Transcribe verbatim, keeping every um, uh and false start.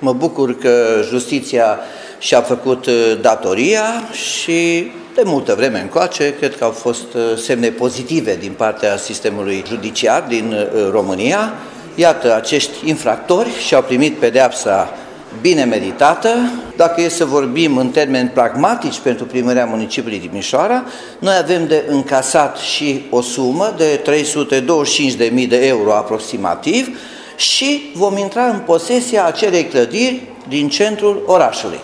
Mă bucur că justiția și-a făcut datoria și de multă vreme încoace cred că au fost semne pozitive din partea sistemului judiciar din România. Iată, acești infractori și-au primit pedeapsa bine meritată. Dacă e să vorbim în termeni pragmatici pentru Primăria Municipiului Timișoara, noi avem de încasat și o sumă de trei sute douăzeci și cinci de mii de euro aproximativ și vom intra în posesia acelei clădiri din centrul orașului.